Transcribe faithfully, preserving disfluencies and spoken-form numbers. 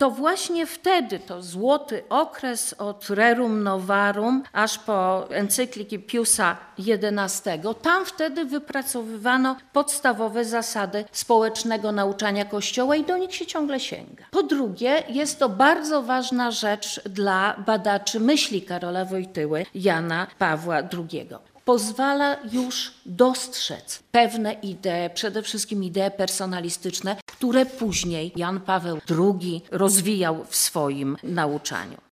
to właśnie wtedy, to złoty okres od Rerum Novarum aż po encykliki Piusa jedenastego, tam wtedy wypracowywano podstawowe zasady społecznego nauczania Kościoła i do nich się ciągle sięga. Po drugie, jest to bardzo ważna rzecz dla badaczy myśli Karola Wojtyły, Jana Pawła drugiego. Pozwala już dostrzec pewne idee, przede wszystkim idee personalistyczne, które później Jan Paweł drugi rozwijał w swoim nauczaniu.